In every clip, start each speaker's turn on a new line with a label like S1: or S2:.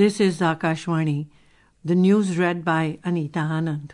S1: This is Akashvani. The news read by Anita Anand.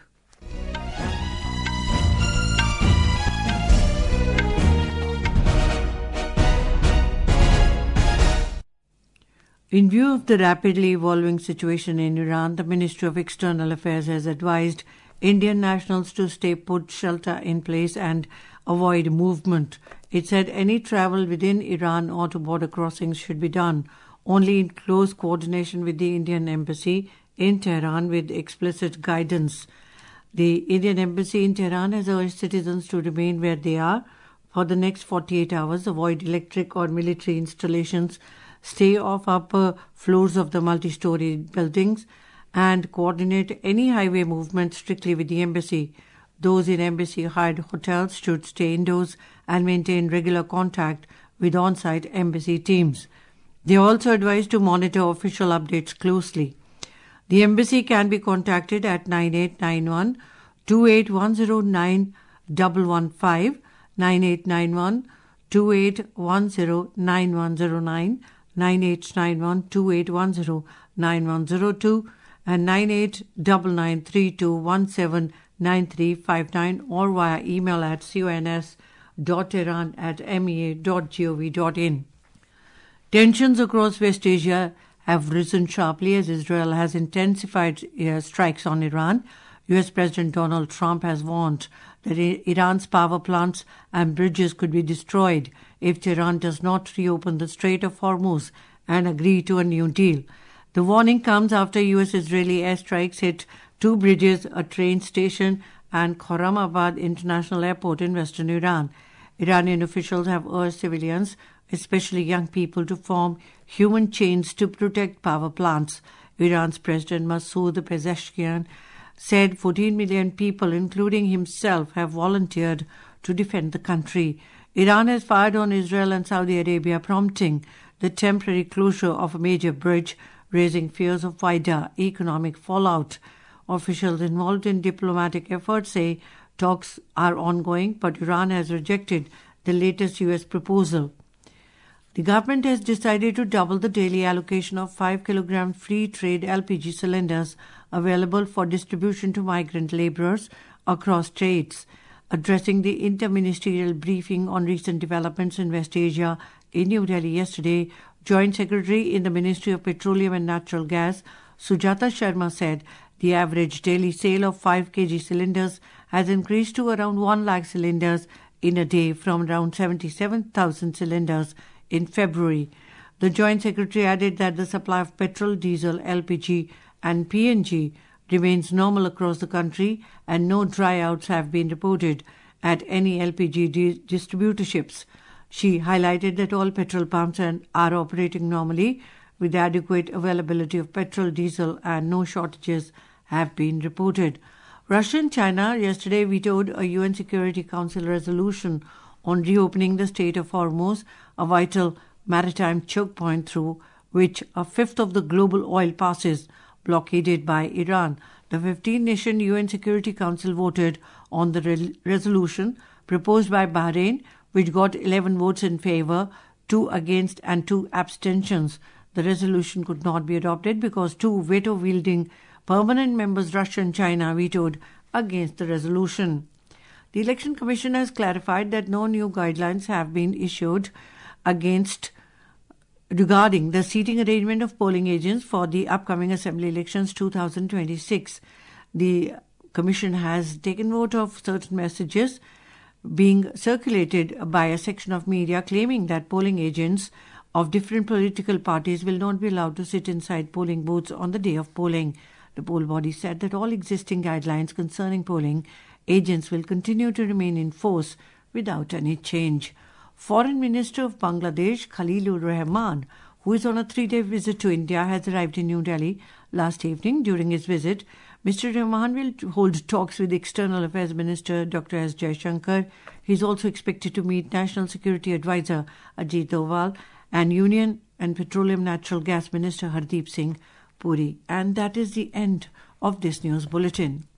S1: In view of the rapidly evolving situation in Iran, the Ministry of External Affairs has advised Indian nationals to stay put, shelter in place and avoid movement. It said any travel within Iran or to border crossings should be done only in close coordination with the Indian Embassy in Tehran with explicit guidance. The Indian Embassy in Tehran has urged citizens to remain where they are for the next 48 hours, avoid electric or military installations, stay off upper floors of the multi-story buildings, and coordinate any highway movement strictly with the embassy. Those in embassy-hired hotels should stay indoors and maintain regular contact with on-site embassy teams. They are also advised to monitor official updates closely. The embassy can be contacted at 9891 2810 9115, 9891 2810 9109, 9891 2810 9102, and 989932179359 or via email at cons.iran@mea.gov.in. Tensions across West Asia have risen sharply as Israel has intensified strikes on Iran. U.S. President Donald Trump has warned that Iran's power plants and bridges could be destroyed if Tehran does not reopen the Strait of Hormuz and agree to a new deal. The warning comes after U.S.-Israeli airstrikes hit two bridges, a train station, and Khorramabad International Airport in western Iran. Iranian officials have urged civilians, especially young people, to form human chains to protect power plants. Iran's President Masoud Pezeshkian said 14 million people, including himself, have volunteered to defend the country. Iran has fired on Israel and Saudi Arabia, prompting the temporary closure of a major bridge, raising fears of wider economic fallout. Officials involved in diplomatic efforts say talks are ongoing, but Iran has rejected the latest U.S. proposal. The government has decided to double the daily allocation of 5 kilogram free trade LPG cylinders available for distribution to migrant laborers across states. Addressing the interministerial briefing on recent developments in West Asia in New Delhi yesterday, Joint Secretary in the Ministry of Petroleum and Natural Gas, Sujata Sharma, said the average daily sale of 5 kg cylinders has increased to around 1 lakh cylinders in a day from around 77,000 cylinders in February. The Joint Secretary added that the supply of petrol, diesel, LPG and PNG remains normal across the country and no dryouts have been reported at any LPG distributorships. She highlighted that all petrol pumps are operating normally with adequate availability of petrol, diesel and no shortages have been reported. Russia and China yesterday vetoed a UN Security Council resolution on reopening the Strait of Hormuz, a vital maritime choke point through which a fifth of the global oil passes, blockaded by Iran. The 15-nation UN Security Council voted on the resolution proposed by Bahrain, which got 11 votes in favor, 2 against and 2 abstentions. The resolution could not be adopted because 2 veto-wielding permanent members, Russia and China, vetoed against the resolution. The Election Commission has clarified that no new guidelines have been issued regarding the seating arrangement of polling agents for the upcoming Assembly Elections 2026. The Commission has taken note of certain messages being circulated by a section of media claiming that polling agents of different political parties will not be allowed to sit inside polling booths on the day of polling. The poll body said that all existing guidelines concerning polling agents will continue to remain in force without any change. Foreign Minister of Bangladesh, Khalilur Rahman, who is on a 3-day visit to India, has arrived in New Delhi last evening. During his visit, Mr. Rahman will hold talks with External Affairs Minister Dr. S. Jaishankar. He is also expected to meet National Security Advisor Ajit Doval and Union and Petroleum Natural Gas Minister Hardeep Singh Puri. And that is the end of this news bulletin.